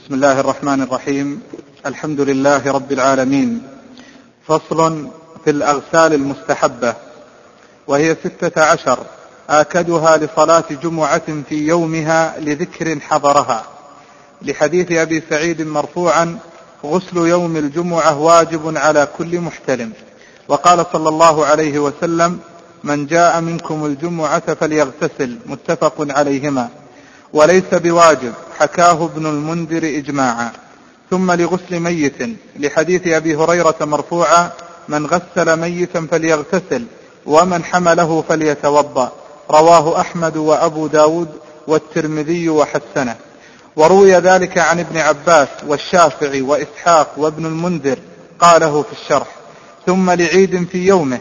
بسم الله الرحمن الرحيم. الحمد لله رب العالمين. فصل في الأغسال المستحبة، وهي 16 آكدها لصلاة جمعة في يومها لذكر حضرها، لحديث أبي سعيد مرفوعا: غسل يوم الجمعة واجب على كل محتلم. وقال صلى الله عليه وسلم: من جاء منكم الجمعة فليغتسل، متفق عليهما. وليس بواجب، حكاه ابن المنذر إجماعا. ثم لغسل ميت، لحديث أبي هريرة مرفوعا: من غسل ميتا فليغتسل، ومن حمله فليتوضأ. رواه أحمد وأبو داود والترمذي وحسنه. وروي ذلك عن ابن عباس والشافعي وإسحاق وابن المنذر، قاله في الشرح. ثم لعيد في يومه،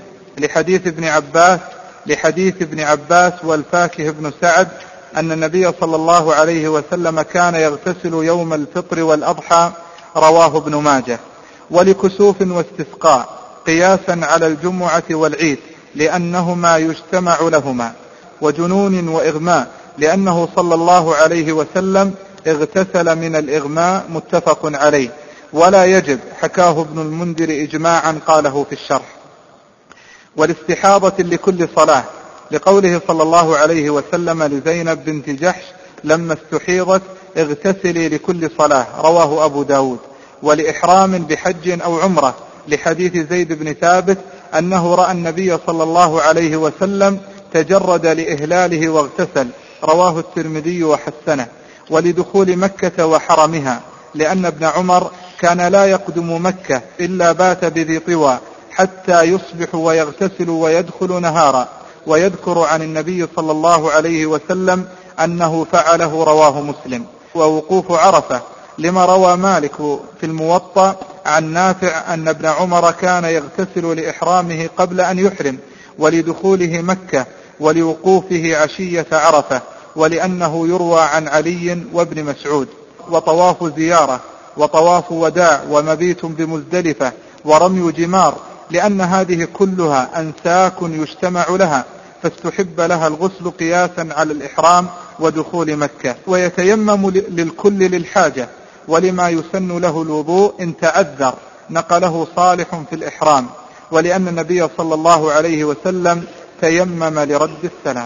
لحديث ابن عباس والفاكه بن سعد أن النبي صلى الله عليه وسلم كان يغتسل يوم الفطر والأضحى، رواه ابن ماجه. ولكسوف واستسقاء، قياسا على الجمعة والعيد لأنهما يجتمع لهما. وجنون وإغماء، لأنه صلى الله عليه وسلم اغتسل من الإغماء، متفق عليه. ولا يجب، حكاه ابن المنذر إجماعا، قاله في الشرح. والاستحاضة لكل صلاة، لقوله صلى الله عليه وسلم لزينب بنت جحش لما استحيضت: اغتسلي لكل صلاة، رواه أبو داود. ولإحرام بحج أو عمرة، لحديث زيد بن ثابت أنه رأى النبي صلى الله عليه وسلم تجرد لإهلاله واغتسل، رواه الترمذي وحسنه. ولدخول مكة وحرمها، لأن ابن عمر كان لا يقدم مكة إلا بات بذي طوى حتى يصبح ويغتسل ويدخل نهارا. ويذكر عن النبي صلى الله عليه وسلم أنه فعله، رواه مسلم. ووقوف عرفة، لما روى مالك في الموطأ عن نافع أن ابن عمر كان يغتسل لإحرامه قبل أن يحرم، ولدخوله مكة، ولوقوفه عشية عرفة، ولأنه يروى عن علي وابن مسعود. وطواف زيارة، وطواف وداع، ومبيت بمزدلفة، ورمي جمار، لأن هذه كلها أنساك يجتمع لها، فاستحب لها الغسل قياسا على الإحرام ودخول مكة. ويتيمم للكل للحاجة، ولما يسن له الوضوء إن تعذر، نقله صالح في الإحرام، ولأن النبي صلى الله عليه وسلم تيمم لرد السلام.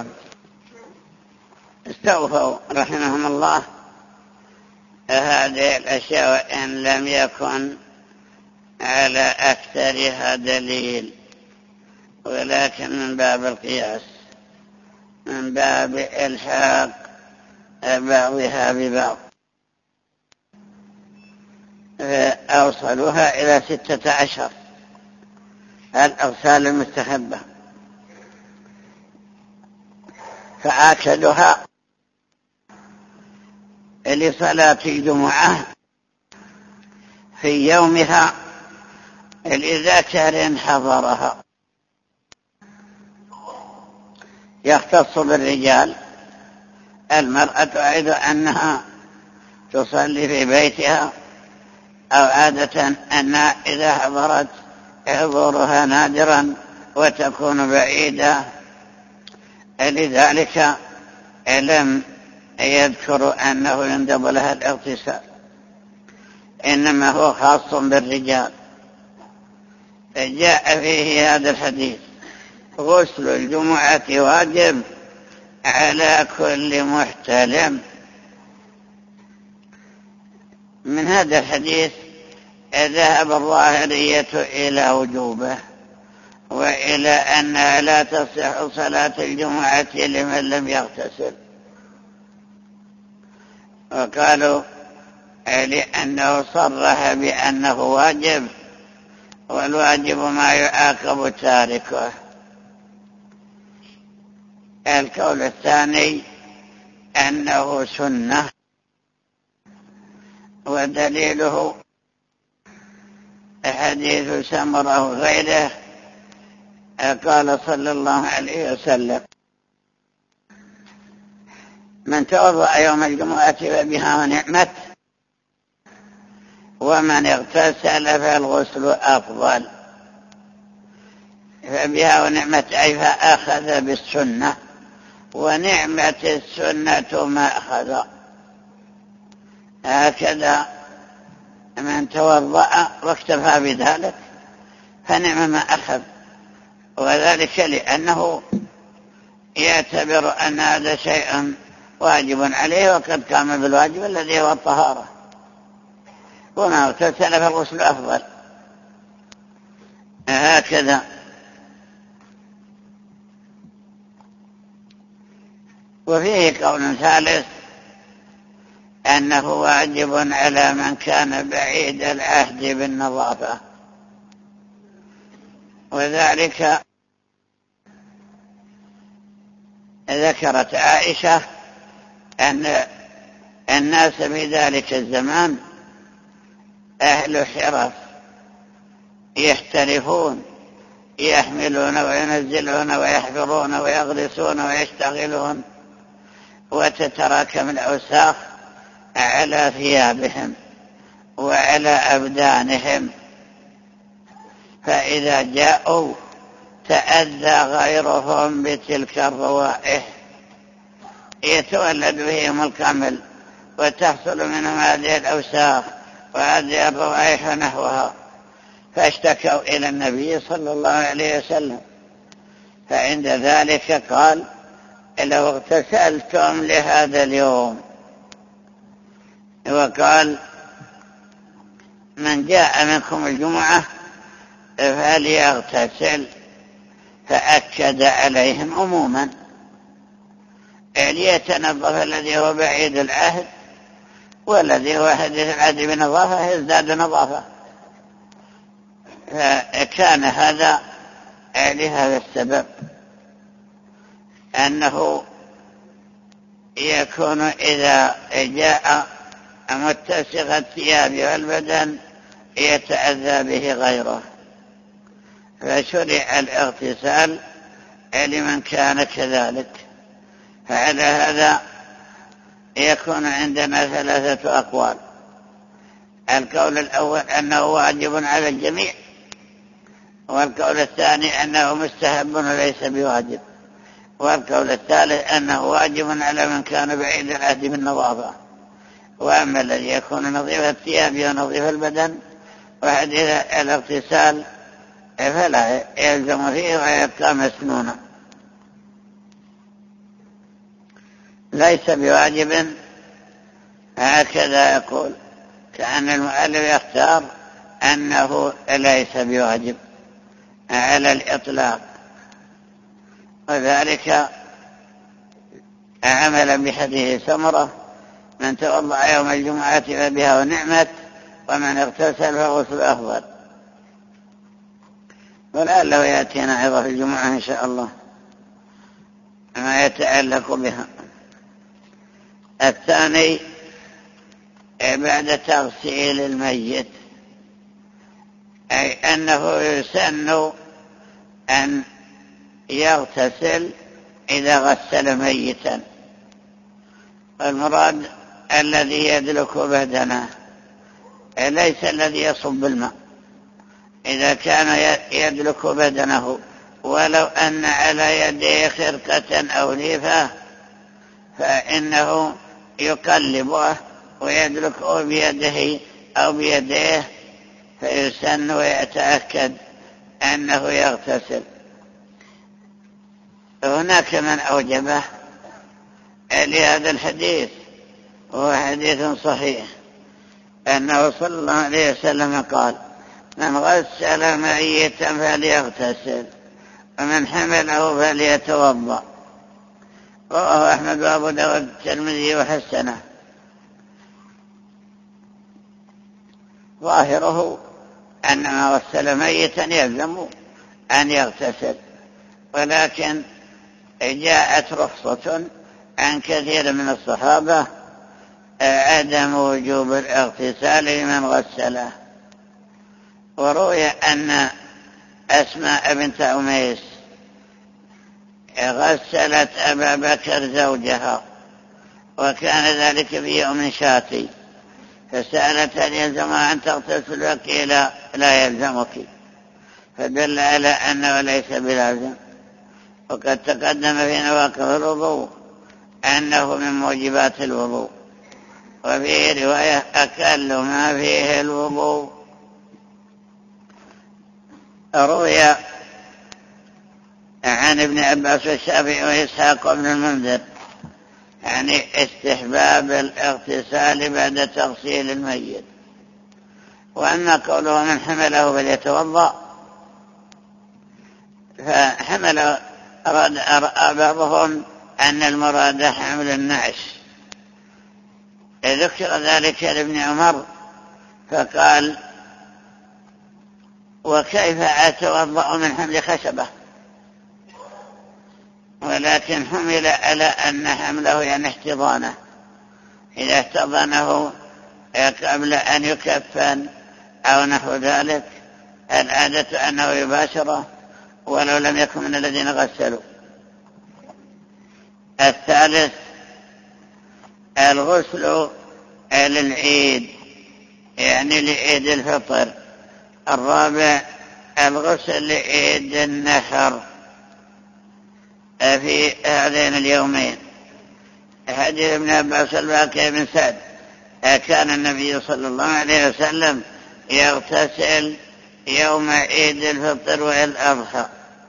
استوفوا رحمهم الله هذه الأشياء، وإن لم يكن على أكثرها دليل، ولكن من باب القياس، من باب إلحاق بعضها ببعض، أوصلوها إلى 16 الأغسال المستحبة، فآكدها لصلاة الجمعة في يومها لذكر حضرها. يختص بالرجال. المرأة أيضا أنها تصلي في بيتها، أو عادة أنها إذا حضرت حضورها نادرا وتكون بعيدة، لذلك لم يذكر أنه يندب لها الاغتسال، إنما هو خاص بالرجال. جاء فيه هذا الحديث: غسل الجمعة واجب على كل محتلم. من هذا الحديث ذهب الظاهرية إلى وجوبه، وإلى أنها لا تصح صلاة الجمعة لمن لم يغتسل، وقالوا لأنه صرح بأنه واجب، والواجب ما يعاقب تاركه. القول الثاني أنه سنة، ودليله حديث سمرة وغيره، قال صلى الله عليه وسلم: من توضأ يوم الجمعة فبها ونعمت، ومن اغتسل فالغسل أفضل. فبها ونعمت أي فأخذ بالسنة، ونعمة السنة ما أخذ، هكذا من توضأ واكتفى بذلك فنعم ما أخذ، وذلك لأنه يعتبر أن هذا شيء واجب عليه وقد قام بالواجب الذي هو الطهارة، وما اغتسل فالغسل أفضل. هكذا. وفيه قول ثالث أنه واجب على من كان بعيد العهد بالنظافة، وذلك ذكرت عائشة أن الناس في ذلك الزمان أهل حرف يحترفون، يحملون وينزلون ويحفرون ويغرسون ويشتغلون، وتتراكم الأوساخ على ثيابهم وعلى أبدانهم، فإذا جاءوا تأذى غيرهم بتلك الروائح، يتولد بهم الكمل وتحصل منهم هذه الأوساخ وهذه الروائح ونحوها، فاشتكوا إلى النبي صلى الله عليه وسلم، فعند ذلك قال: لو اغتسلتم لهذا اليوم. وقال: من جاء منكم الجمعة فليغتسل، فأكد عليهم عموما ليتنظف الذي هو بعيد العهد، والذي هو حديث العهد بنظافة يزداد نظافة. فكان هذا لهذا السبب، أنه يكون إذا جاء متسخ الثياب والبدن يتأذى به غيره، فشرع الاغتسال لمن كان كذلك. فعلى هذا يكون عندنا ثلاثة أقوال: القول الأول أنه واجب على الجميع، والقول الثاني أنه مستحب وليس بواجب، والقول الثالث أنه واجب على من كان بعيد العهد بالنظافة. وأما الذي يكون نظيف الثياب ونظيف البدن وحديث الاغتسال فلا يلزم فيه ويبقى مسنونا، ليس بواجب. هكذا يقول، كأن المؤلف يختار أنه ليس بواجب على الإطلاق، وذلك عملا بحديث سمرة: من توضأ يوم الجمعة فبها ونعمت، ومن اغتسل فغسل أفضل. ولعله يأتينا عظة في الجمعة إن شاء الله ما يتعلق بها. الثاني بعد تغسيل الميت، أي أنه يسن أن يغتسل إذا غسل ميتا، المراد الذي يدلك بدنه ليس الذي يصب الماء. إذا كان يدلك بدنه ولو أن على يديه خرقة أو ليفة فإنه يقلبه ويدلكه بيده أو بيديه، فيسن ويتأكد أنه يغتسل. هناك من أوجبه لهذا الحديث، وهو حديث صحيح، أنه صلى الله عليه وسلم قال: من غسل ميتا فليغتسل، ومن حمله فليتوضأ. رواه أحمد وأبو داود والترمذي وحسنه. ظاهره أن من غسل ميتا يلزم أن يغتسل، ولكن جاءت رخصة عن كثير من الصحابة عدم وجوب الاغتسال لمن غسله. وروي أن أسماء بنت أميس غسلت أبا بكر زوجها، وكان ذلك في يوم شاتي، فسألت هل يلزمها أن تغتسل؟ وقيل لا يلزمك، فدل على أنه ليس بلازم. وقد تقدم في نواقض الوضوء أنه من موجبات الوضوء، وفي رواية أكل ما فيه الوضوء. روي عن ابن عباس والشافعي وإسحاق بن المنذر يعني استحباب الاغتسال بعد تغسيل الميت. وأما قوله من حمله فليتوضأ، فحمل رأى بعضهم أن المراد حمل النعش. ذكر ذلك لابن عمر فقال وكيف أتوضأ من حمل خشبة؟ ولكن حمل على أن حمله يعني احتضانه، إذا احتضنه قبل أن يكفن أو نحو ذلك العادة أنه يباشره ولو لم يكن من الذين غسلوا. الثالث الغسل للعيد يعني لعيد الفطر. الرابع الغسل لعيد النحر في هذين اليومين. حديث ابن عباس الباقي بن سعد كان النبي صلى الله عليه وسلم يغتسل يوم عيد الفطر والأضحى،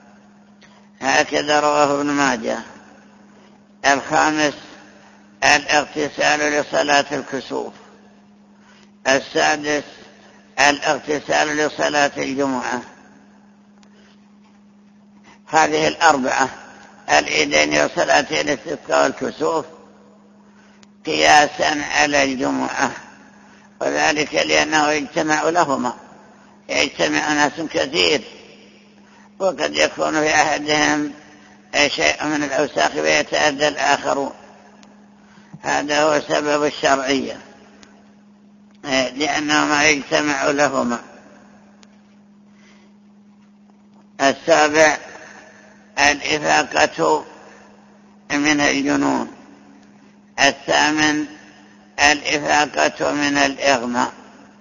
هكذا رواه ابن ماجه. الخامس الاغتسال لصلاة الكسوف. السادس الاغتسال لصلاة الجمعة. هذه الأربعة العيدين وصلاتي الاستسقاء والكسوف قياسا على الجمعة، وذلك لأنه يجتمع لهما، يجتمع ناس كثير وقد يكون في أحدهم شيء من الأوساخ ويتأذى الآخرون. هذا هو سبب الشرعية، لأنهما يجتمع لهما. السابع الإفاقة من الجنون. الثامن الإفاقة من الإغماء،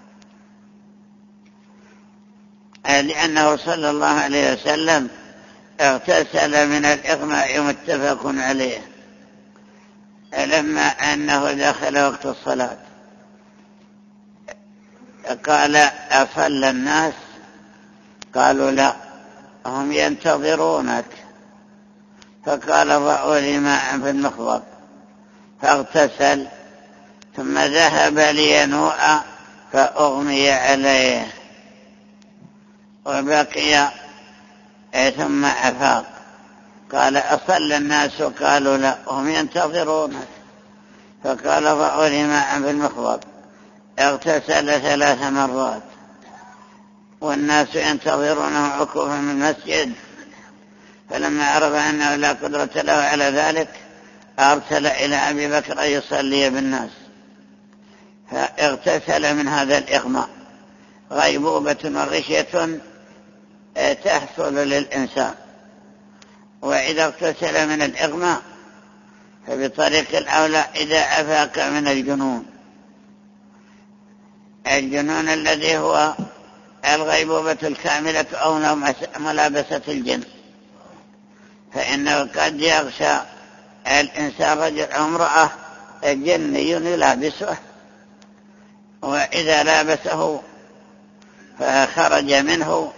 لأنه صلى الله عليه وسلم اغتسل من الإغماء متفق عليه لما أنه دخل وقت الصلاة قال أصلى الناس؟ قالوا لا، هم ينتظرونك. فقال ضعوا لي ماء في المخضب، فاغتسل ثم ذهب لينوء فأغمي عليه وبقي ثم أفاق. قال أصلى الناس؟ قالوا لا، هم ينتظرونك. فقال ضعوا لي ماء في المخضب، اغتسل 3 مرات والناس ينتظرونه عكوفا من المسجد. فلما عرف أنه لا قدرة له على ذلك أرسل إلى أبي بكر أن يصلي بالناس، فاغتسل من هذا الإغماء. غيبوبة ورشية تحصل للإنسان، وإذا اغتسل من الإغماء فبطريق الأولى إذا أفاق من الجنون الذي هو الغيبوبة الكاملة أو ملابسة الجن، فإنه قد يغشى الإنسان رجل أو امرأة جني يلابسه، وإذا لابسه فخرج منه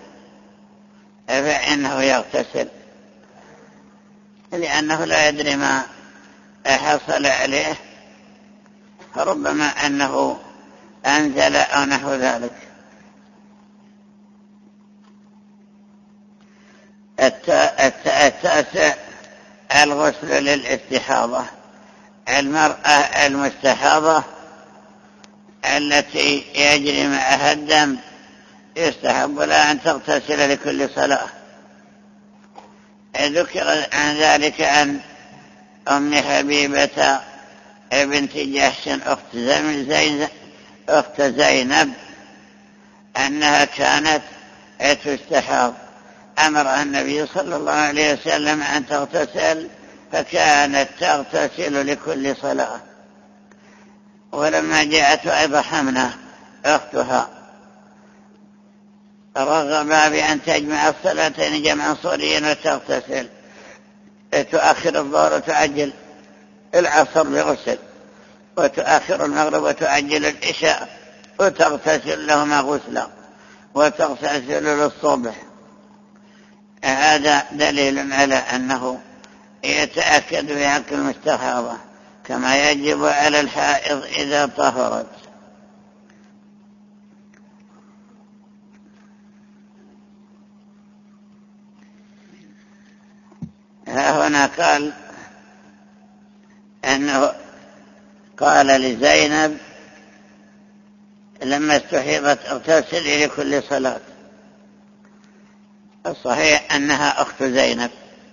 فإنه يغتسل، لأنه لا يدري ما حصل عليه، فربما أنه أنزل أو نحو ذلك. التاسع الغسل للاستحاضة. المرأة المستحاضة التي يجري معها الدم يستحب لها أن تغتسل لكل صلاة. ذكر عن ذلك عن أم حبيبة بنت جحش أخت زينب أنها كانت تستحاض، أمر النبي صلى الله عليه وسلم أن تغتسل فكانت تغتسل لكل صلاة. ولما جاءت أيضا حمنة أختها رغبا بأن تجمع الصلاتين جمعا صوريا وتغتسل، تؤخر الظهر وتعجل العصر بغسل، وتؤخر المغرب وتؤجل العشاء وتغتسل لهما غسلا وتغتسل للصبح. هذا دليل على أنه يتأكد في حق المستحاضة كما يجب على الحائض إذا طهرت. هنا قال أنه قال لزينب لما استحيضت اغتسلي لكل صلاة. الصحيح أنها أخت زينب،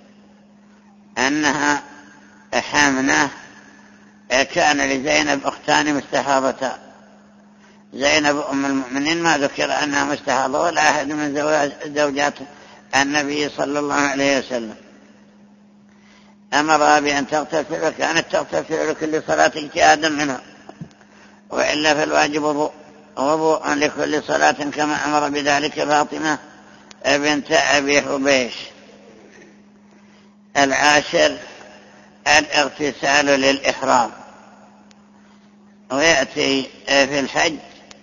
أنها حامنة. كان لزينب أختان مستحاضتان، زينب أم المؤمنين ما ذكر أنها مستحاضة ولا أحد من زوجات النبي صلى الله عليه وسلم. أمرها بأن تغتسل وكانت تغتسل لكل صلاة اجتهادا منها، وإلا فالواجب وضوء لكل صلاة كما أمر بذلك فاطمة بنت أبي حبيش. 10 الاغتسال للإحرام. ويأتي في الحج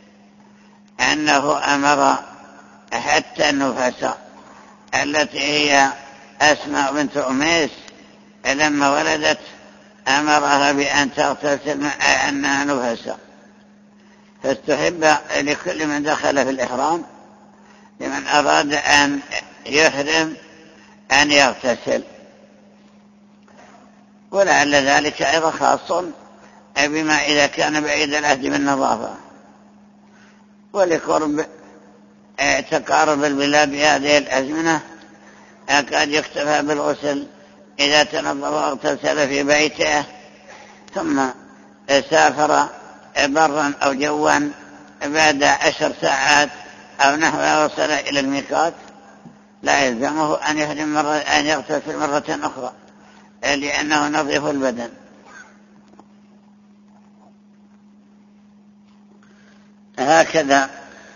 أنه أمر حتى النفساء التي هي أسماء بنت أميس لما ولدت أمرها بأن تغتسل مع أنها نفساء. فاستحب لكل من دخل في الإحرام لمن أراد أن يحرم أن يغتسل، ولعل ذلك أيضا خاص بما إذا كان بعيد العهد بالنظافة، ولقرب تقارب البلاد بهذه الأزمنة قد يكتفى بالغسل إذا تنظف واغتسل في بيته ثم سافر برا أو جوا بعد 10 ساعات أو نحوها وصل إلى الميقات لا يلزمه أن يغتسل مرة أخرى لأنه نظيف البدن. هكذا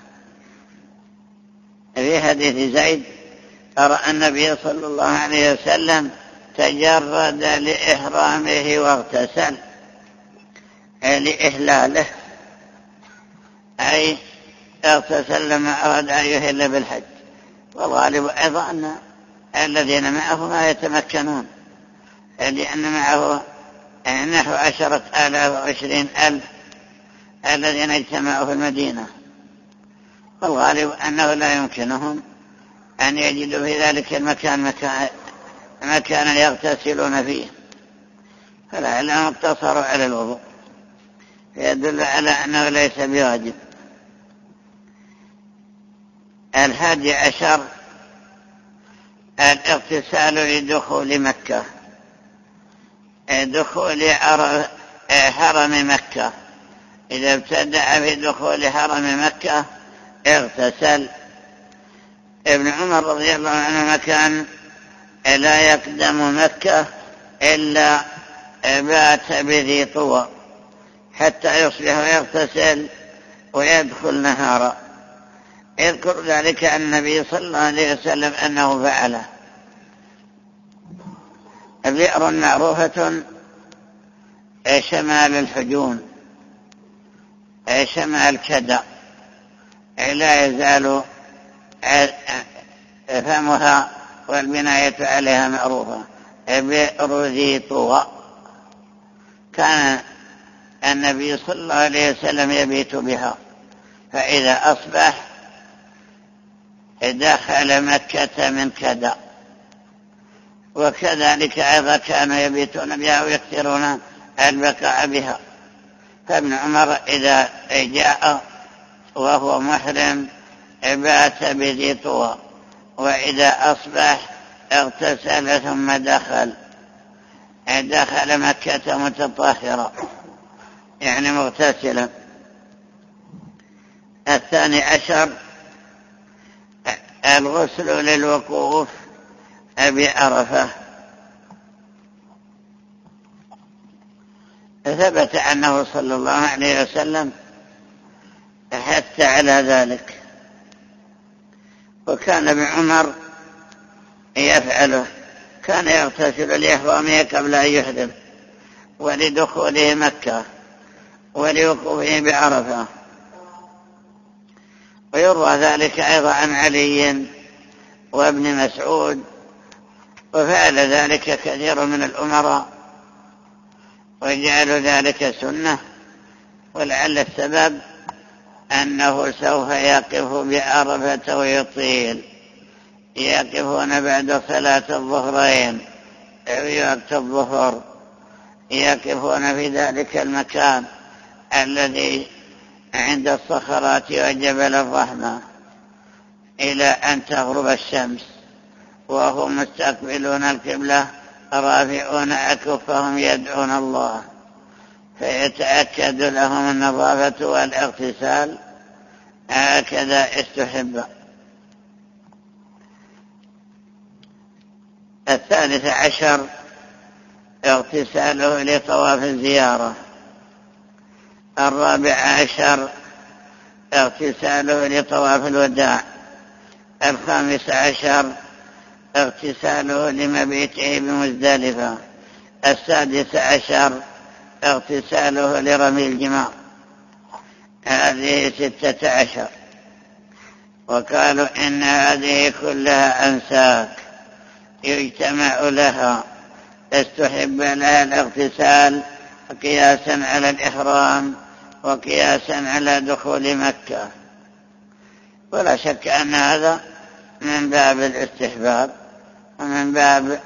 في حديث زيد أرى النبي صلى الله عليه وسلم تجرد لإحرامه واغتسل لإهلاله، أي اغتسل لما أراد أن يهل بالحج. والغالب أيضا أن الذين معه ما يتمكنون، لأن معه نحو 10,000 و20,000 الذين اجتمعوا في المدينة، والغالب أنه لا يمكنهم أن يجدوا في ذلك المكان مكانا يغتسلون فيه، فلعلهم اقتصروا على الوضوء، يدل على أنه ليس بواجب. 11 الاغتسال لدخول مكة. دخول حرم مكة، إذا ابتدأ في دخول حرم مكة اغتسل. ابن عمر رضي الله عنهما كان لا يقدم مكة إلا بات بذي طوى حتى يصبح ويغتسل ويدخل نهارا. يذكر ذلك عن النبي صلى الله عليه وسلم أنه فعله. بئر معروفة شمال الحجون، شمال كدا، لا يزال فمها والبناية عليها معروفة. بئر ذي طوى. كان النبي صلى الله عليه وسلم يبيت بها، فإذا أصبح دخل مكة من كدا. وكذلك أيضا كانوا يبيتون بها ويكثرون البقاء بها. فابن عمر إذا جاء وهو محرم بات بذي طوى، وإذا أصبح اغتسل ثم دخل مكة متطهرا يعني مغتسلا. 12 الغسل للوقوف بعرفة. ثبت أنه صلى الله عليه وسلم حتى على ذلك، وكان ابن عمر يفعله. كان يغتسل لإحرامه قبل أن يحرم ولدخوله مكة، ولوقوفه بعرفة. ويروى ذلك أيضا عن علي وابن مسعود، وفعل ذلك كثير من الأمراء وجعلوا ذلك سنة. ولعل السبب أنه سوف يقف بعرفة ويطيل، يقفون بعد صلاة الظهرين في وقت الظهر، يقفون في ذلك المكان الذي عند الصخرات وجبل الرحمة إلى أن تغرب الشمس، وهم مستقبلون القبلة رافعون أكفهم يدعون الله، فيتأكد لهم النظافة والاغتسال. هكذا استحب. 13 اغتساله لطواف الزيارة. 14 اغتساله لطواف الوداع. 15 اغتساله لمبيته بمزدلفة. 16 اغتساله لرمي الجمار. هذه 16. وقالوا إن هذه كلها أنساك يجتمع لها، استحب لها الاغتسال قياسا على الإحرام وقياسا على دخول مكة. ولا شك أن هذا من باب الاستحباب ومن باب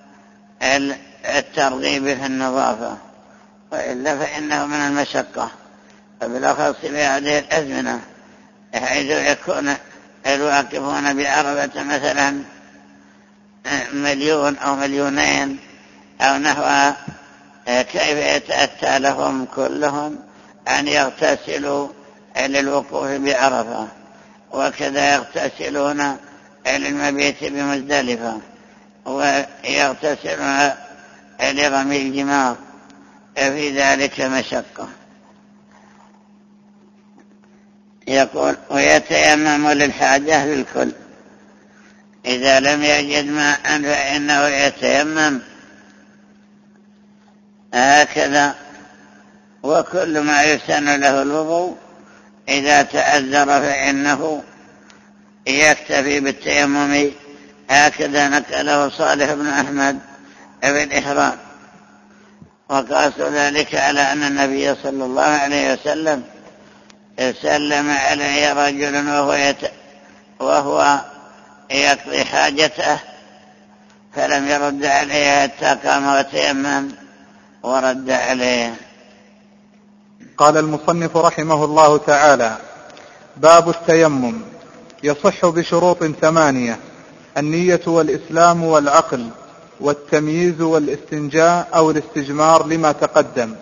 الترغيب في النظافة، وإلا فإنه من المشقة، وبالأخص في هذه الأزمنة حيث يكون الواقفون بعرفة مثلا 1,000,000 أو 2,000,000 أو نحوها، كيف يتأتى لهم كلهم أن يغتسلوا للوقوف بعرفة، وكذا يغتسلون للمبيت بمزدلفة، ويغتسلون لرمي الجمار، في ذلك مشقة. يقول ويتيمم للحاجة للكل، إذا لم يجد ماء فإنه يتيمم هكذا. وكل ما يسن له الوضوء إذا تأذر فإنه يكتفي بالتيمم، هكذا نقله صالح بن أحمد في الإحرام. وقاس ذلك على أن النبي صلى الله عليه وسلم سلم عليه رجل وهو يقضي حاجته، فلم يرد عليه حتى قام وتيمم ورد عليه. قال المصنف رحمه الله تعالى: باب التيمم. يصح بشروط 8: النية والإسلام والعقل والتمييز والاستنجاء أو الاستجمار لما تقدم.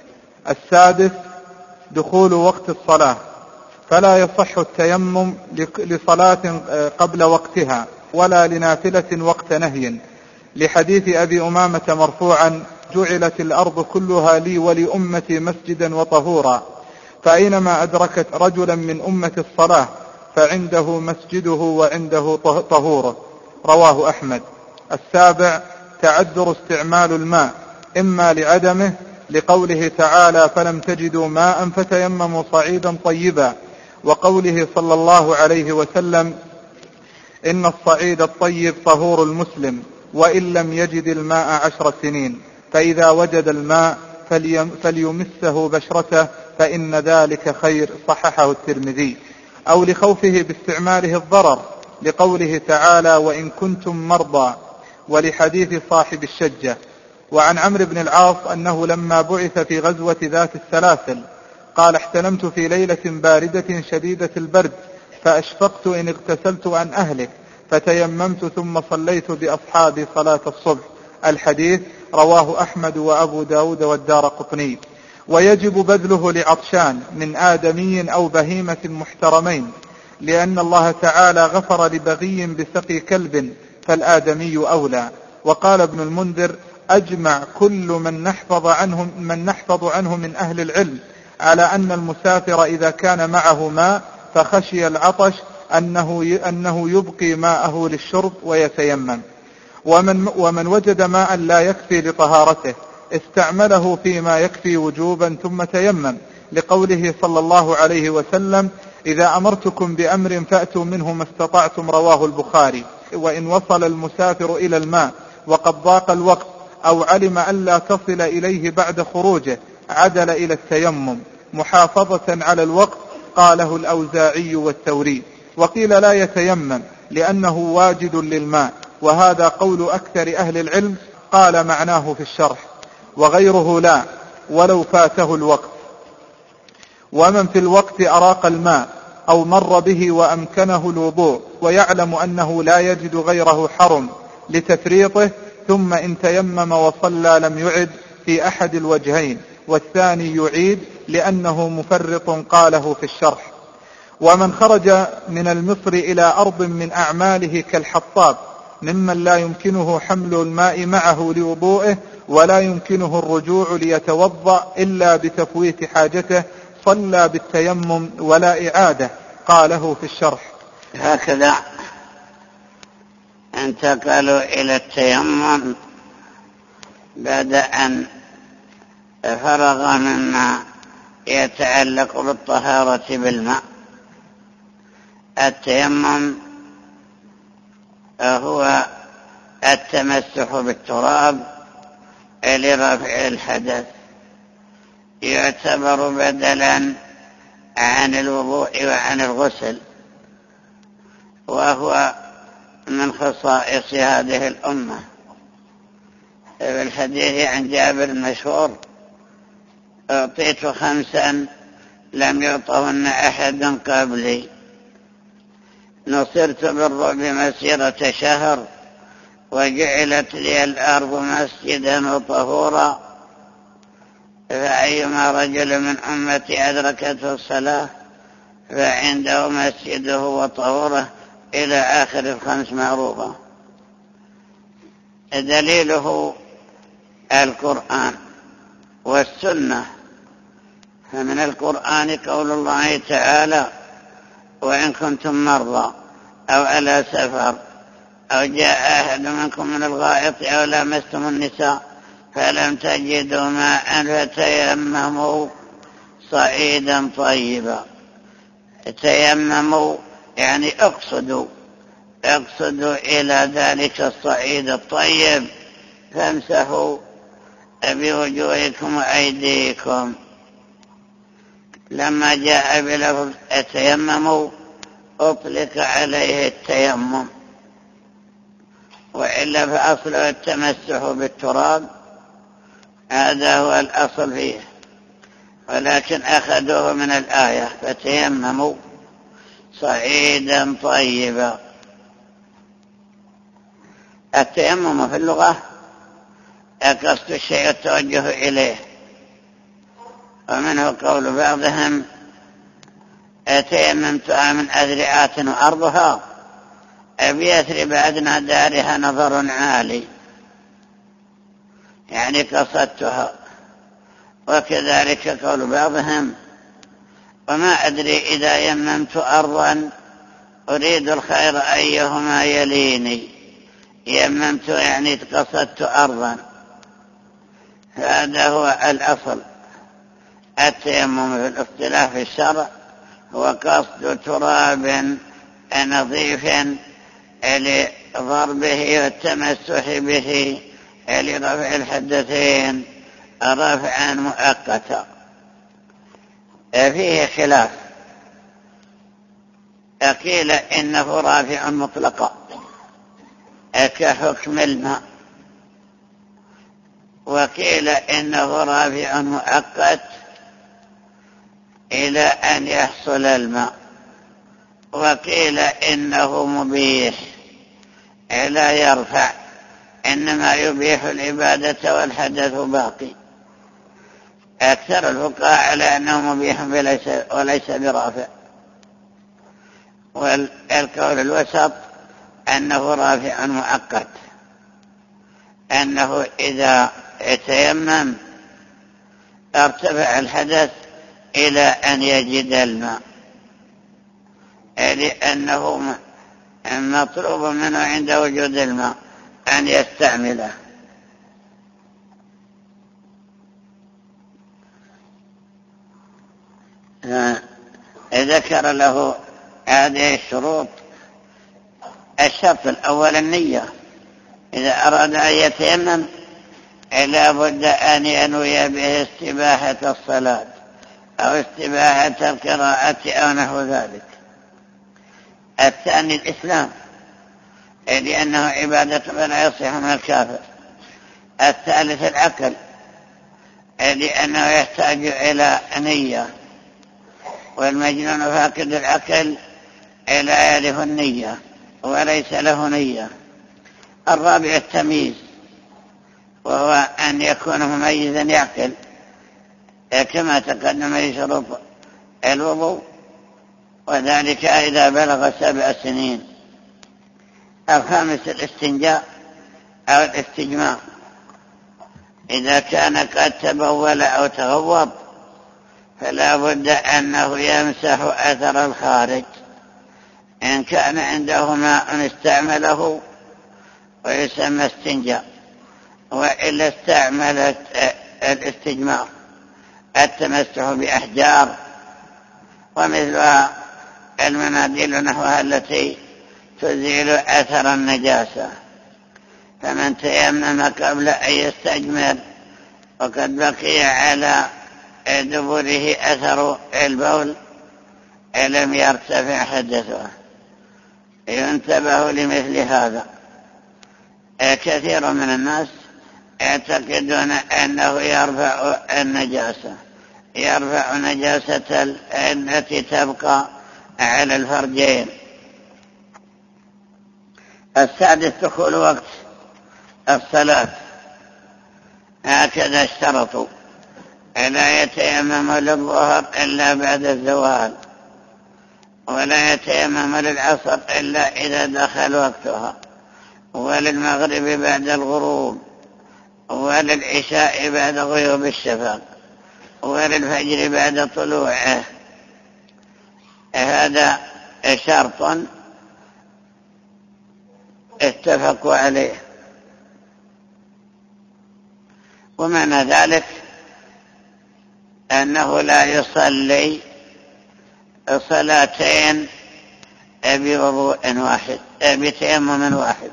6 دخول وقت الصلاة، فلا يصح التيمم لصلاة قبل وقتها ولا لنافلة وقت نهي، لحديث أبي أمامة مرفوعا: جعلت الأرض كلها لي ولأمتي مسجدا وطهورا، فأينما أدركت رجلا من أمة الصلاة فعنده مسجده وعنده طهوره. رواه أحمد. 7 تعذر استعمال الماء، إما لعدمه لقوله تعالى: فلم تجدوا ماء فتيمموا صعيدا طيبا، وقوله صلى الله عليه وسلم: إن الصعيد الطيب طهور المسلم، وإن لم يجد الماء 10 سنين، فإذا وجد الماء فليمسه بشرته فإن ذلك خير. صححه الترمذي. أو لخوفه باستعماله الضرر لقوله تعالى: وإن كنتم مرضى، ولحديث صاحب الشجة. وعن عمرو بن العاص أنه لما بعث في غزوة ذات السلاسل قال: احتلمت في ليلة باردة شديدة البرد، فأشفقت إن اغتسلت أن أهلك، فتيممت ثم صليت بأصحابي صلاة الصبح. الحديث رواه أحمد وأبو داود والدارقطني. ويجب بذله لعطشان من آدمي أو بهيمة محترمين، لأن الله تعالى غفر لبغي بسقي كلب، فالآدمي أولى. وقال ابن المنذر: أجمع كل من نحفظ عنه من أهل العلم على أن المسافر إذا كان معه ماء فخشي العطش أنه يبقي ماءه للشرب ويتيمم. ومن وجد ماء لا يكفي لطهارته استعمله فيما يكفي وجوبا ثم تيمم، لقوله صلى الله عليه وسلم: إذا أمرتكم بأمر فأتوا منه ما استطعتم، رواه البخاري. وإن وصل المسافر إلى الماء وقد ضاق الوقت أو علم أن لا تصل إليه بعد خروجه عدل إلى التيمم محافظة على الوقت، قاله الأوزاعي والثوري. وقيل لا يتيمم لأنه واجد للماء، وهذا قول أكثر أهل العلم، قال معناه في الشرح. وغيره لا، ولو فاته الوقت. ومن في الوقت أراق الماء أو مر به وأمكنه الوضوء ويعلم أنه لا يجد غيره حرم لتفريطه، ثم إن تيمم وصلى لم يعد في أحد الوجهين، والثاني يعيد لأنه مفرط، قاله في الشرح. ومن خرج من المصر إلى أرض من أعماله كالحطاب ممن لا يمكنه حمل الماء معه لوضوئه ولا يمكنه الرجوع ليتوضأ إلا بتفويت حاجته، صلى بالتيمم ولا إعادة، قاله في الشرح. هكذا انتقلوا إلى التيمم بعد أن فرغ مما يتعلق بالطهارة بالماء. التيمم هو التمسح بالتراب لرفع الحدث، يعتبر بدلا عن الوضوء وعن الغسل، وهو من خصائص هذه الأمة. في الحديث عن جابر المشهور: أعطيت 5 لم يعطهن أحد قبلي، نصرت بالرعب مسيرة شهر، وجعلت لي الأرض مسجدا وطهورا، فأيما رجل من أمتي أدركته الصلاة فعنده مسجده وطهوره، إلى آخر 5 معروفة. دليله القرآن والسنة. فمن القرآن قول الله تعالى: وإن كنتم مرضى أو على سفر أو جاء أحد منكم من الغائط أو لامستم النساء فلم تجدوا ماء فتيمموا صعيدا طيبا. تيمموا يعني اقصدوا إلى ذلك الصعيد الطيب، فامسحوا بوجوهكم وأيديكم. لما جاء بلفظ التيمم أطلق عليه التيمم، وإلا فأصله التمسح بالتراب، هذا هو الأصل فيه، ولكن أخذوه من الآية: فتيمموا صعيدا طيبا. التيمم في اللغة قصد الشيء التوجه إليه، ومنه قول بعضهم: تيممتها من أذرعات وأرضها بيثرب أدنى دارها نظر عالي، يعني قصدتها. وكذلك قول بعضهم: وما أدري إذا يممت أرضا أريد الخير أيهما يليني، يممت يعني قصدت أرضا. هذا هو الأصل. التيمم في الاختلاف في الشرع هو قصد تراب نظيف لضربه والتمسح به لرفع الحدثين رفعا مؤقتا. فيه خلاف، قيل إنه رافع مطلقا كحكم الماء، وقيل إنه رافع مؤقت إلى أن يحصل الماء، وقيل إنه مبيح لا يرفع، إنما يبيح العبادة والحدث باقي. أكثر الفقهاء على أنه مبيح وليس برافع، والقول الوسط أنه رافع مؤقت، أنه إذا تيمم ارتفع الحدث إلى أن يجد الماء، لأنه مطلوب منه عند وجود الماء أن يستعمله. ذكر له هذه الشروط. الشرط الأول النية. إذا أراد أن يتيمم لا بد أن ينوي به استباحة الصلاة أو استباحة القراءة أو نحو ذلك. الثاني الإسلام، لأنه عبادة فلا يصح من الكافر. الثالث العقل، لأنه يحتاج إلى نية، والمجنون فاقد العقل لا يعرف النية وليس له نية. الرابع التمييز، وهو أن يكون مميزا يعقل كما تقدم في شروط الوضوء، وذلك إذا بلغ 7 سنين. الخامس الاستنجاء أو الاستجماع، إذا كان قد تبول أو تغوط فلا بد أنه يمسح أثر الخارج. إن كان عنده ماء استعمله ويسمى استنجاء، وإلا استعملت الاستجماع التمسح بأحجار ومثلها المناديل نحوها التي تزيل أثر النجاسة. فمن تيمم قبل أن يستجمر وقد بقي على دبره أثر البول لم يرتفع حدثه. ينتبه لمثل هذا. كثير من الناس يعتقدون أنه يرفع نجاسة التي تبقى على الفرجين. السادس دخول وقت الصلاة، هكذا اشترطوا: لا يتيمم للظهر إلا بعد الزوال، ولا يتيمم للعصر إلا إذا دخل وقتها، وللمغرب بعد الغروب، وللعشاء بعد غيوب الشفق، وللفجر بعد طلوعه. هذا شرط اتفقوا عليه. ومعنى ذلك أنه لا يصلي صلاتين بوضوء واحد بتيمم واحد.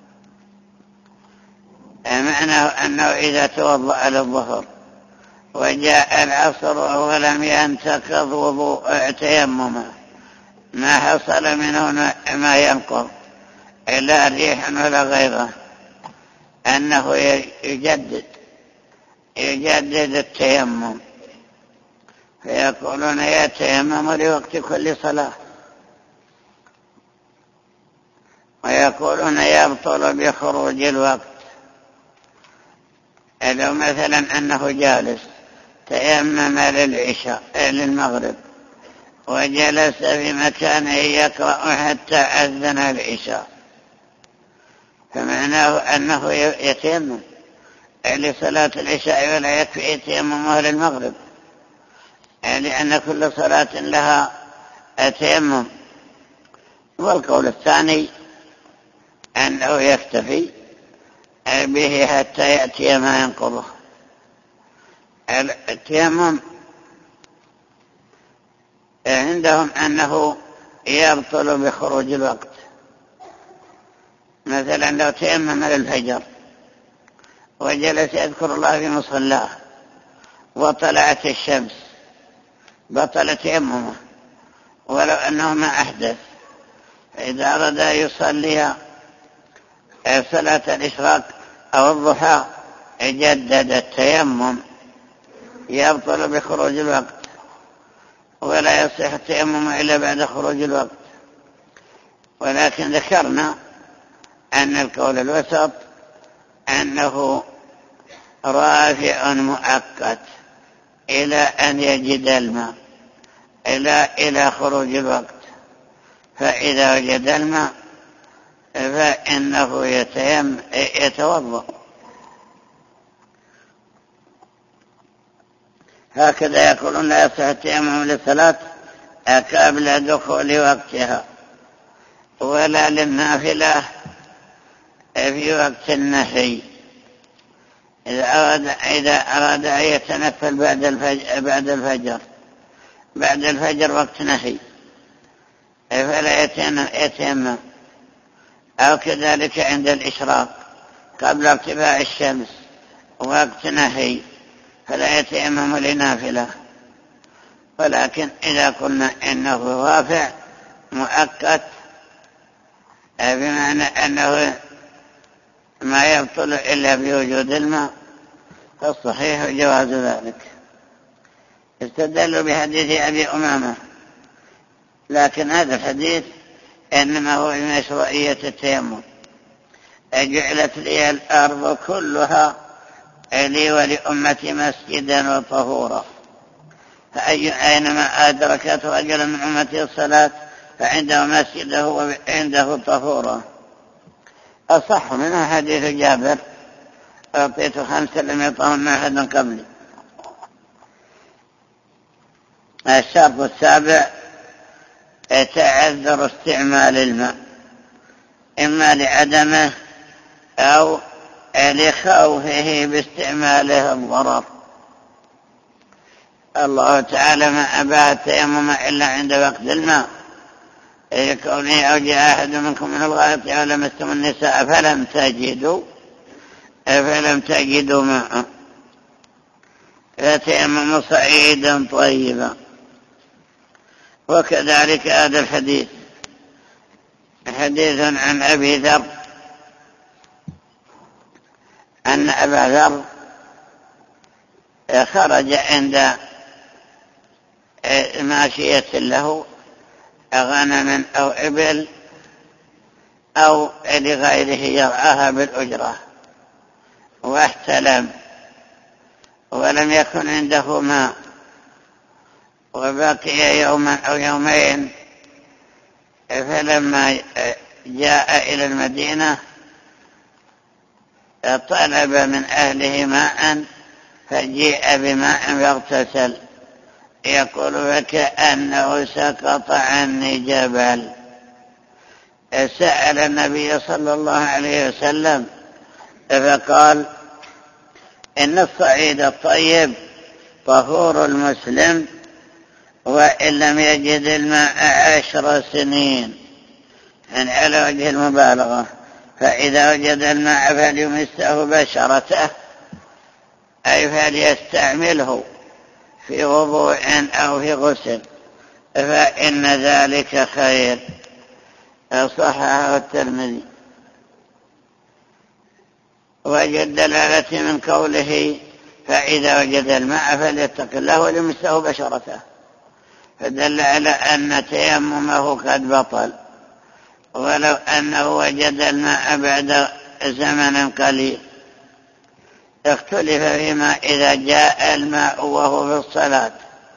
معناه أنه إذا توضأ للظهر وجاء العصر ولم ينتقض وضوء تيممه، ما حصل منه ما ينقض لا ريح ولا غيره، أنه يجدد التيمم. فيقولون يتيمم لوقت كل صلاة، ويقولون يبطل بخروج الوقت. لو مثلا أنه جالس تيمم للمغرب وجلس في مكانه يقرأ حتى أذن العشاء، فمعناه أنه يتيمم لصلاة العشاء ولا يكفي تيممه للمغرب، لأن كل صلاة لها تيمم. والقول الثاني أنه يكتفي به حتى يأتي ما ينقضه. التيمم عندهم أنه يبطل بخروج الوقت. مثلا لو تيمم للفجر وجلس يذكر الله في مصلاه وطلعت الشمس بطل تيممه ولو أنه ما أحدث. فإذا أراد يصلي صلاة الإشراق أو الضحى جدد التيمم، يبطل بخروج الوقت، ولا يصح التيمم إلا بعد خروج الوقت. ولكن ذكرنا أن القول الوسط أنه رافع مؤقت إلى أن يجد الماء، إلى خروج الوقت. فإذا وجد الماء فإنه يتوضأ. هكذا يقولون لا يصح التيمم للصلاة قبل دخول وقتها، ولا للنافلة في وقت النهي. إذا أراد أن يتنفل بعد الفجر بعد الفجر وقت نهي فلا يتيمم، أو كذلك عند الإشراق قبل ارتفاع الشمس وقت نهي فلا يتيمم لنافلة. ولكن إذا قلنا إنه رافع مؤقت بمعنى أنه ما يبطل إلا بوجود الماء فالصحيح جواز ذلك. استدلوا بحديث أبي أمامة، لكن هذا الحديث إنما هو بمشروعية التيمم. جعلت لي الأرض كلها لي ولأمتي مسجدا وطهورا، أينما أدركت رجلا من أمتي الصلاة فعنده مسجده وعنده طهورا. أصح منها حديث جابر: أعطيت 5 لم يطهن أحد قبلي. الشرط السابع تعذر استعمال الماء، إما لعدمه أو لخوفه باستعماله الضرر. الله تعالى ما أباح التيمم إلا عند وقت الماء، لكونه أو جاء أحد منكم من الغائط أو لمستم النساء فلم تجدوا ماء فتيمموا صعيدا طيبا. وكذلك هذا الحديث حديث عن أبي ذر أن أبا ذر خرج عند ماشية له غنم أو إبل أو لغيره يرعاها بالأجرة واحتلم ولم يكن عنده ماء وبقي يوما أو يومين، فلما جاء إلى المدينة طلب من أهله ماء فجيء بماء فاغتسل، يقول فكأنه سقط عني جبل. سأل النبي صلى الله عليه وسلم فقال: إن الصعيد الطيب طهور المسلم وإن لم يجد الماء 10 سنين، يعني على وجه المبالغة. فإذا وجد الماء فليمسه بشرته، أي فليستعمله في وضوء أو في غسل، فإن ذلك خير. صححه الترمذي. وجد دلالة من قوله: فإذا وجد الماء فليتق الله وليمسه بشرته، فدل على أن تيممه قد بطل، ولو أنه وجد الماء بعد زمن قليل. اختلف فيما إذا جاء الماء وهو في الصلاة،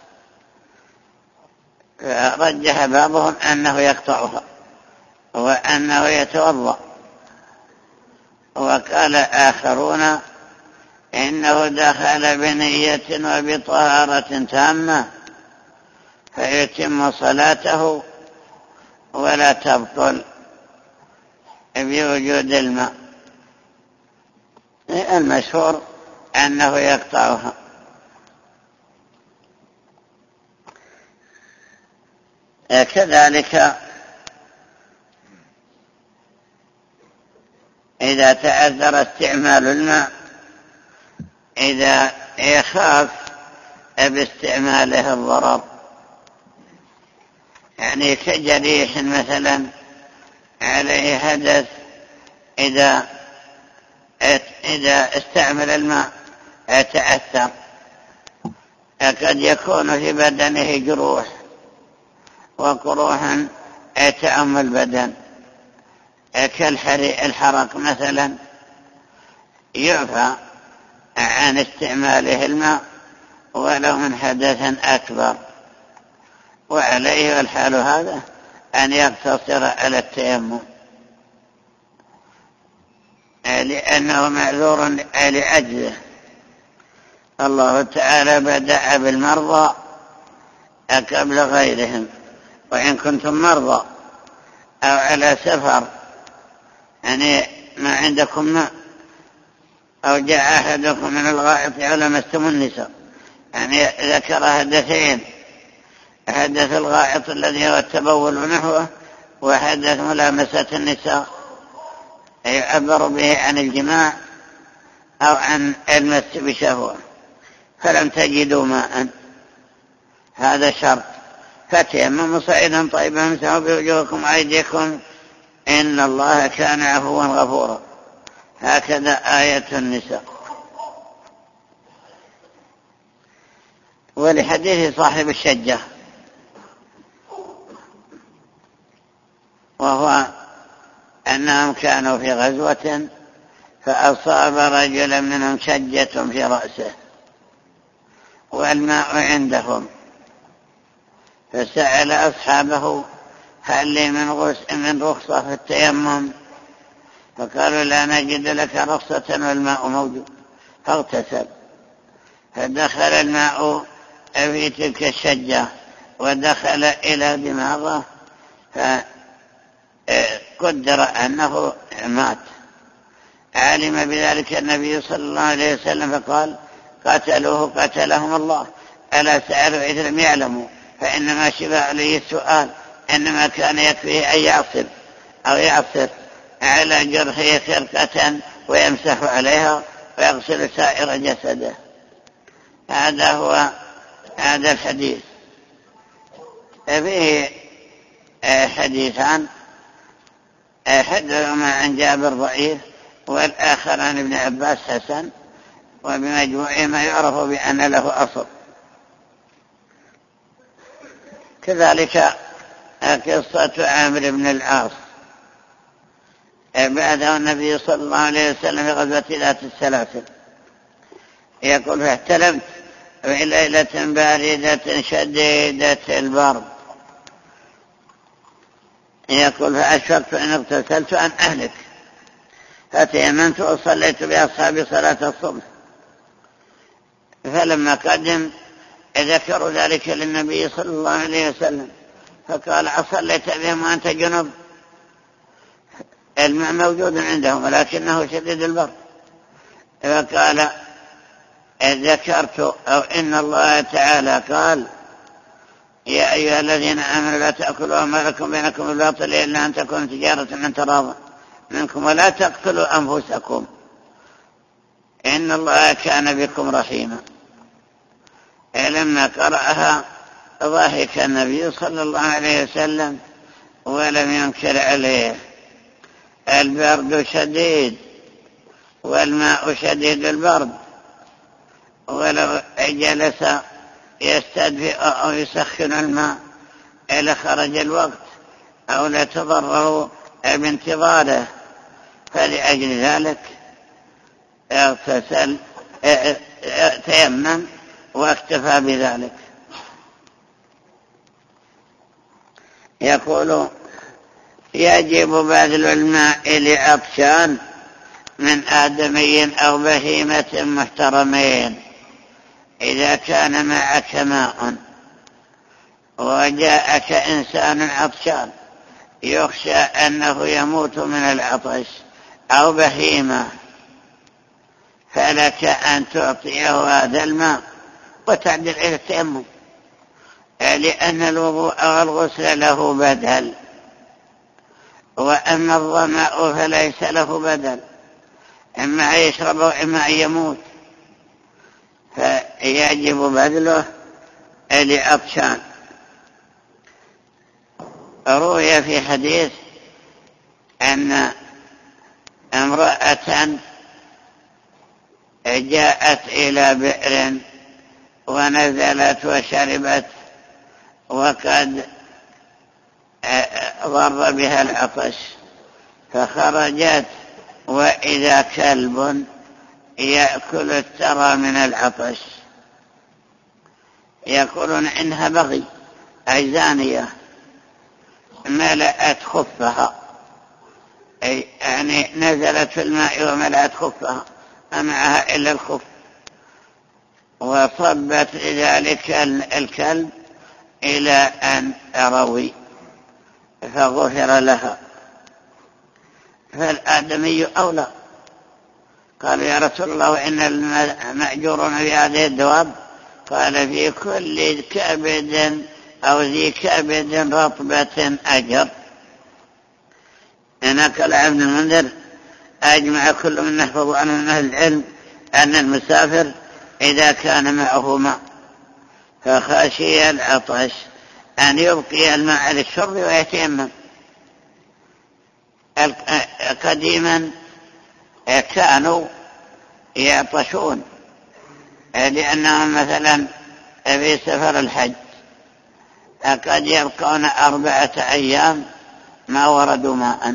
فرجح بعضهم أنه يقطعها وأنه يتوضأ، وقال آخرون إنه دخل بنية وبطهارة تامة فيتم صلاته ولا تبطل بوجود الماء. المشهور أنه يقطعها. كذلك إذا تعذر استعمال الماء، إذا يخاف باستعماله الضرر، يعني كجريح مثلا عليه حدث، إذا استعمل الماء تأثر، قد يكون في بدنه جروح وقروح تعم البدن كالحرق مثلا، يعفى عن استعماله الماء ولو من حدث أكبر، وعليه الحال هذا أن يقتصر على التيمم، لأنه معذور لعجزه. الله تعالى بدأ بالمرضى قبل غيرهم: وإن كنتم مرضى أو على سفر، يعني ما عندكم ماء، أو جاء أحدكم من الغائط أو لمستم النساء، يعني ذكر هدفين حدث الغائط الذي هو التبول نحوه، وحدث ملامسة النساء يعبر به عن الجماع أو عن المس بشهوة، فلم تجدوا ماء، هذا شرط، فتيمموا صعيدا طيبا امسحوا بوجوهكم وأيديكم إن الله كان عفوا غفورا. هكذا آية النساء. ولحديث صاحب الشجة، وهو أنهم كانوا في غزوة فأصاب رجلا منهم شجة في رأسه والماء عندهم، فسأل أصحابه هل لي من رخصة في التيمم؟ فقالوا لا نجد لك رخصة والماء موجود، فاغتسل، فدخل الماء في تلك الشجة ودخل إلى دماغه، فقدر أنه مات. علم بذلك النبي صلى الله عليه وسلم فقال قتلوه قتلهم الله، ألا سألوا إذ لم يعلموا، فإنما شفاء لي السؤال، إنما كان يكفيه أن يعصر أو يعصر على جرحه خرقة ويمسح عليها ويغسل سائر جسده. هذا الحديث. فيه حديثان، أحدهما عن جابر ضعيف والآخر عن ابن عباس حسن، وبمجموعهما يعرف بأن له أصل. كذلك قصة عامر بن العاص، بعده النبي صلى الله عليه وسلم في غزوة ذات السلاسل، يقول فاحتلمت في ليلة باردة شديدة البرد، يقول فأشفقت إن اغتسلت أن أهلك، فتيممت وصليت بأصحابي صلاة الصبح، فلما قدم ذكروا ذلك للنبي صلى الله عليه وسلم، فقال أصليت بهم وأنت جنب؟ الماء موجود عندهم ولكنه شديد البرد. فقال ذكرت أو إن الله تعالى قال يا أيها الذين آمنوا لا تأكلوا أموالكم بينكم بالباطل إلا أن تكون تجارة من تراضى منكم ولا تقتلوا أنفسكم إن الله كان بكم رحيما. لما قرأها ضحك النبي صلى الله عليه وسلم ولم ينكر عليه. البرد شديد والماء شديد البرد، ولو جلس يستدفئ أو يسخن الماء لخرج الوقت أو لتضرر بانتظاره، فلأجل ذلك اغتسل تيمم واكتفى بذلك. يقول يجب بذل الماء لعطشان من آدمي أو بهيمة محترمين إذا كان معك ماء وجاءك إنسان عطشان يخشى أنه يموت من العطش أو بهيمة، فلك أن تعطيه هذا الماء وتعدل إلى التيمم، لأن الوضوء والغسل له بدل، وأما الظمأ فليس له بدل، إما يشرب وإما يموت، فيجب بذله لعطشان. روي في حديث أن امرأة جاءت إلى بئر ونزلت وشربت وقد ضر بها العطش، فخرجت وإذا كلب يأكل الثرى من العطش. يقولون إنها بغي أي زانية، ملأت خفها، أي يعني نزلت في الماء وملأت خفها ما معها إلا الخف، وصبت ذلك الكلب إلى أن روي فغفر لها. فالآدمي أولى. قالوا يا رسول الله وإن المأجورون في هذه الدواب؟ قال في كل كبد أو ذي كبد رطبة أجر. هناك ابن المنذر أجمع كل من نحفظ عنه من أهل العلم أن المسافر إذا كان معه ماء فخشي العطش أن يبقي الماء للشرب ويتيمم. قديما كانوا يعطشون لأنهم مثلا في سفر الحج قد يبقون 4 أيام ما وردوا ماء،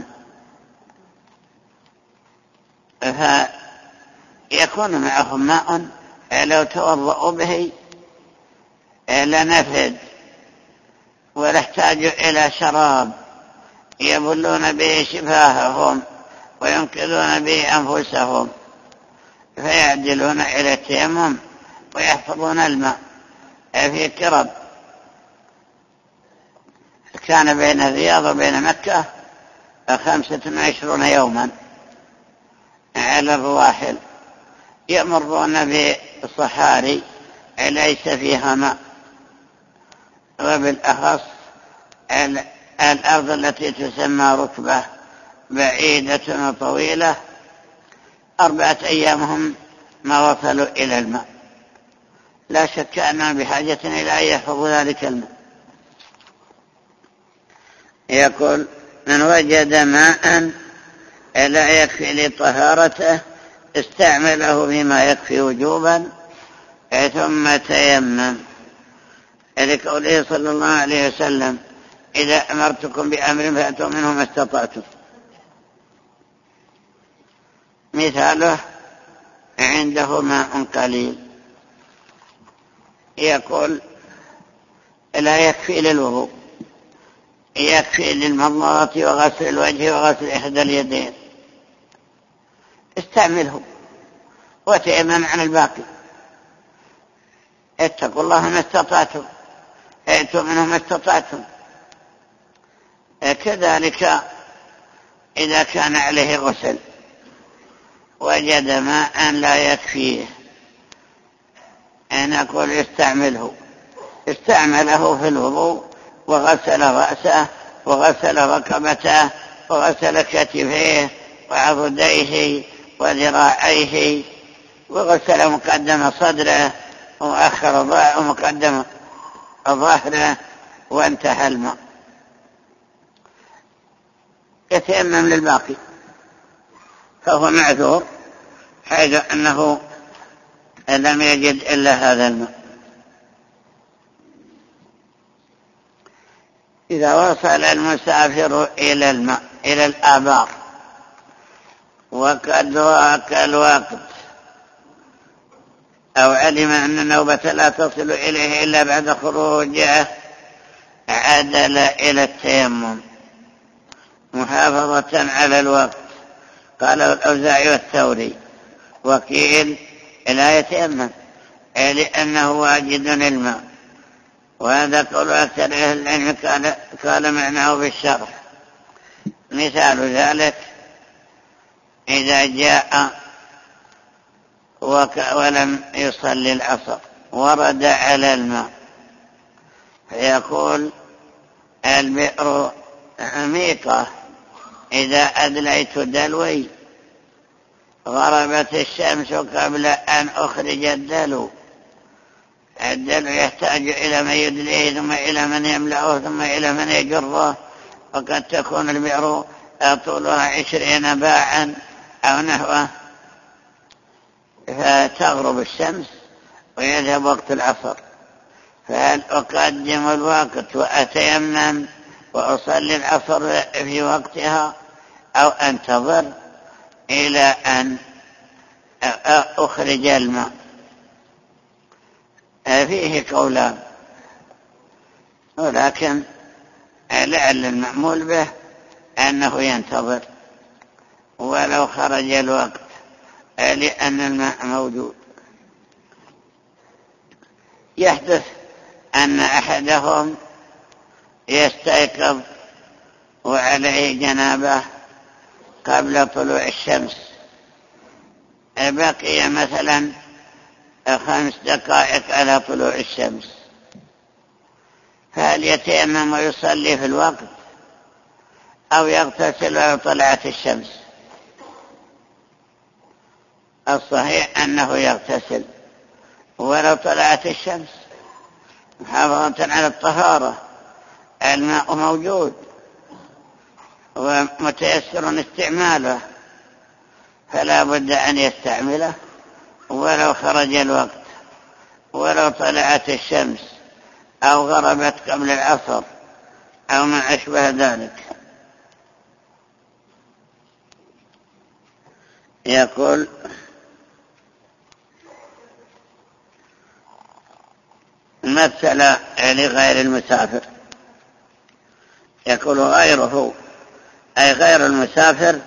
فيكون معهم ماء لو توضؤوا به لنفد ولا احتاجوا إلى شراب يبلون به شفاههم وينقذون به أنفسهم، فيعدلون إلى التيمم ويحفظون الماء في كرب. كان بين الرياض وبين مكة 25 يوما على الرواحل، يمرون بصحاري ليس فيها ماء، وبالأخص الأرض التي تسمى ركبة بعيدة وطويلة 4 أيامهم ما وصلوا إلى الماء. لا شك أنهم بحاجة إلى أن يحفظوا ذلك الماء. يقول: من وجد ماء لا يكفي لطهارته استعمله بما يكفي وجوبا ثم تيمم، لقوله صلى الله عليه وسلم: إذا أمرتكم بأمر فأتوا منه ما استطعتم. مثاله عنده ماء قليل، يقول: لا يكفي للوضوء، يكفي للمضمضة وغسل الوجه وغسل إحدى اليدين، استعمله وتيمم عن الباقي. اتقوا الله ما استطعتم، ائتوا منه ما استطعتم. كذلك إذا كان عليه غسل وجد ماء لا يكفيه نقول استعمله في الوضوء وغسل رأسه وغسل ركبته وغسل كتفيه وعضديه وذراعيه وغسل مقدم صدره ومؤخر ومقدم ظهره وانتهى الماء، يتيمم للباقي، فهو معذور حيث أنه لم يجد إلا هذا الماء. إذا وصل المسافر إلى الماء إلى الآبار وقد ضاق الوقت أو علم أن النوبة لا تصل إليه إلا بعد خروجه عدل إلى التيمم محافظة على الوقت. قاله الأوزاعي والثوري، وقيل لا يتيمم لأنه واجد الماء، وهذا قول أكثر أهل العلم قال معناه بالشرح. مثال ذلك إذا جاء ولم يصلي العصر ورد على الماء فيقول: البئر عميقة، إذا أدليت دلوي غربت الشمس قبل أن أخرج الدلو. الدلو يحتاج إلى من يدليه ثم إلى من يملأه ثم إلى من يجره، وقد تكون البئر طولها 20 باعا أو نحوه، فتغرب الشمس ويذهب وقت العصر، فهل أقدم الوقت وأتيمم وأصلي العصر في وقتها أو أنتظر إلى أن أخرج الماء؟ فيه قولان، ولكن لعل المأمول به أنه ينتظر ولو خرج الوقت لأن الماء موجود. يحدث أن أحدهم يستيقظ وعليه جنابه قبل طلوع الشمس، بقي مثلا 5 دقائق على طلوع الشمس، فهل يتيمم ويصلي في الوقت أو يغتسل ولو طلعت الشمس؟ الصحيح أنه يغتسل ولو طلعت الشمس محافظة على الطهارة، الماء موجود ومتيسر استعماله، فلا بد أن يستعمله ولو خرج الوقت، ولو طلعت الشمس أو غربت قبل العصر أو ما أشبه ذلك. يقول مثل لغير المسافر، يقول غيره أي غير المسافر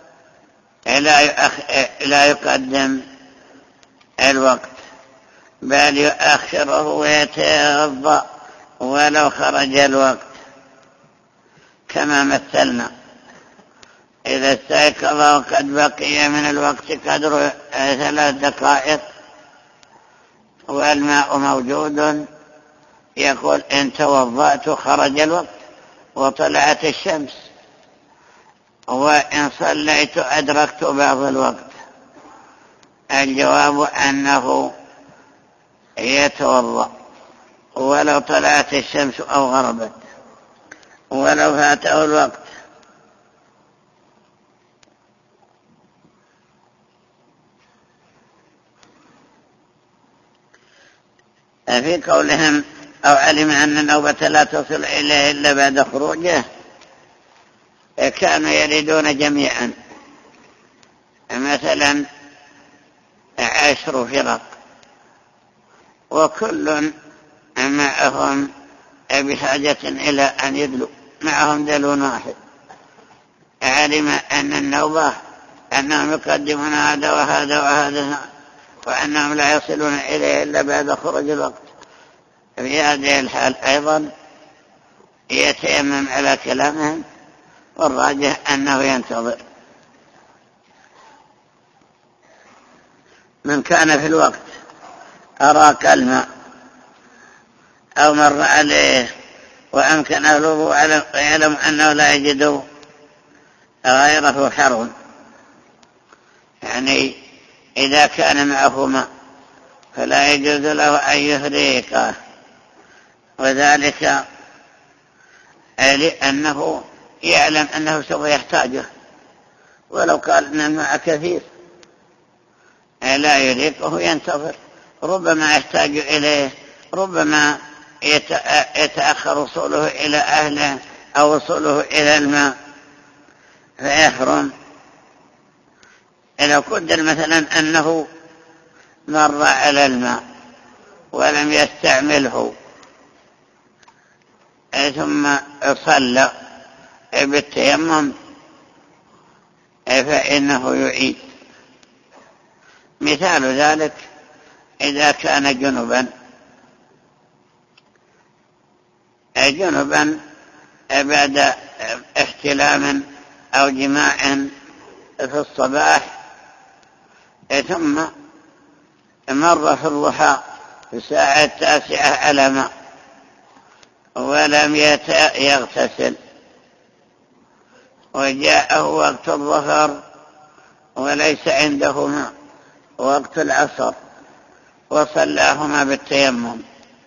لا يقدم الوقت بل يؤخره ويتوضأ ولو خرج الوقت، كما مثلنا إذا استيقظ وقد بقي من الوقت قدر 3 دقائق والماء موجود، يقول إن توضأت خرج الوقت وطلعت الشمس، وإن صليت أدركت بعض الوقت. الجواب أنه يتوضأ ولو طلعت الشمس أو غربت ولو فاته الوقت. في قولهم أو علم أن النوبة لا تصل إليه إلا بعد خروجه، كانوا يريدون جميعا مثلا 10 فرق وكل معهم بحاجة إلى أن يدلوا، معهم دلو واحد، علم أن النوبة أنهم يقدمون هذا وهذا وهذا وأنهم لا يصلون إليه إلا بعد خروج الوقت. في هذه الحال أيضا يتيمم على كلامهم، والراجح أنه ينتظر. من كان في الوقت أراك الماء أو مر عليه وأمكن أهله ويعلم أنه لا يجد غيره حر، يعني إذا كان معه ماء فلا يجوز له أن يهريقه، وذلك لأنه يعلم أنه سوف يحتاجه، ولو قال أن الماء كثير لا يريقه، ينتظر، ربما يحتاج إليه، ربما يتأخر وصوله إلى أهله أو وصوله إلى الماء فيحرم. لو قدر مثلا أنه مر على الماء ولم يستعمله ثم صلى بالتيمم فإنه يعيد. مثال ذلك إذا كان جنبا بعد احتلام أو جماع في الصباح ثم مر في الضحى في الساعة 9 على ماء ولم يغتسل، وجاءه وقت الظهر وليس عنده ماء وقت العصر وصلاهما بالتيمم،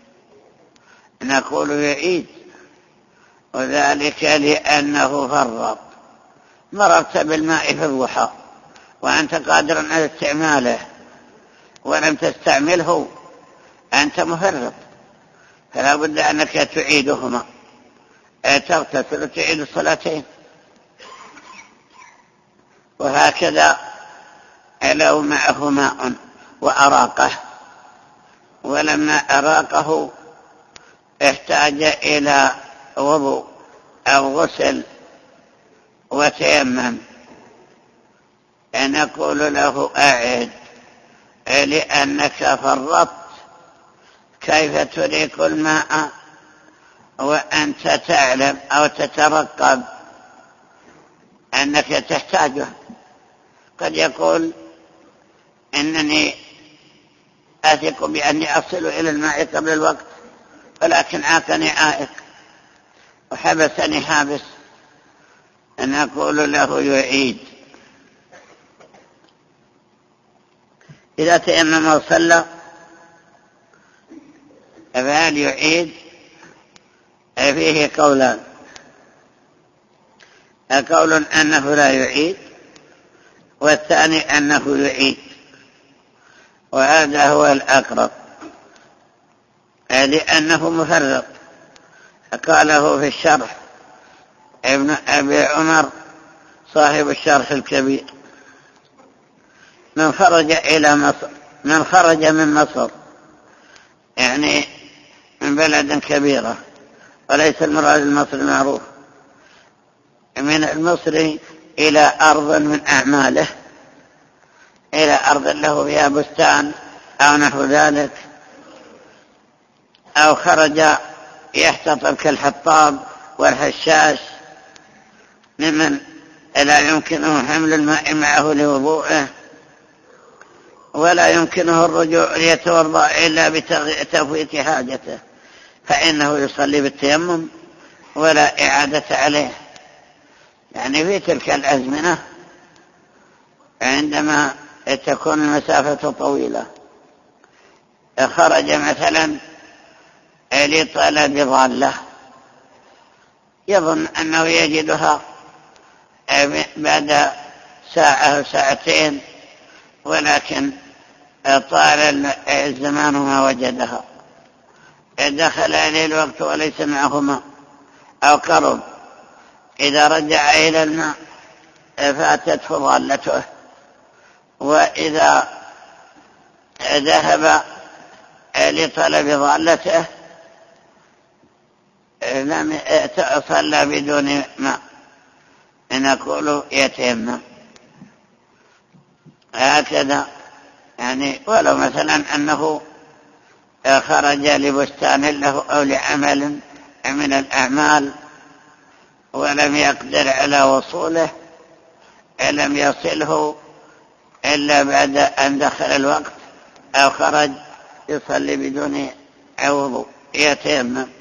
نقول يعيد، وذلك لأنه فرط. مررت بالماء في الضحى وأنت قادر على استعماله ولم تستعمله، أنت مفرط، فلا بد أنك تعيدهما، تغتسل وتعيد الصلاتين. وهكذا لو معه ماء وأراقه ولما أراقه احتاج إلى وضوء أو غسل وتيمم، نقول له أعد لأنك فرطت. كيف تريق الماء وأنت تعلم أو تترقب أنك تحتاجه؟ قد يقول إنني أثق بأني أصل إلى الماء قبل الوقت ولكن عاقني عائق وحبسني حابس، أن أقول له يعيد. إذا تيمم وصلى فهل يعيد؟ فيه قولان: قول أنه لا يعيد، والثاني أنه يعيد، وهذا هو الأقرب لأنه مفرط. قاله في الشرح ابن أبي عمر صاحب الشرح الكبير: من خرج إلى مصر، من خرج من مصر يعني من بلد كبيرة، وليس المراد المصر المعروف، من المصري إلى أرض من أعماله، إلى أرض له فيها بستان أو نحو ذلك، أو خرج يحتطب كالحطاب والحشاش، ممن لا يمكنه حمل الماء معه لوضوءه، ولا يمكنه الرجوع ليتوضأ إلا بتفويت حاجته، فإنه يصلي بالتيمم ولا إعادة عليه. يعني في تلك الأزمنة عندما تكون المسافة طويلة، خرج مثلا لطلب ضالة يظن أنه يجدها بعد ساعة أو ساعتين، ولكن طال الزمان ما وجدها، دخل عليه الوقت وليس معه ماء أو قرب. إذا رجع إلى الماء فاتته ضالته، وإذا ذهب لطلب ضالته لم صلى بدون ماء، نقول يتيمم هكذا. يعني ولو مثلا أنه خرج لبستان له أو لعمل من الأعمال ولم يقدر على وصوله، لم يصله إلا بعد أن دخل الوقت، أو خرج يصلي بدون وضوء يتيمم.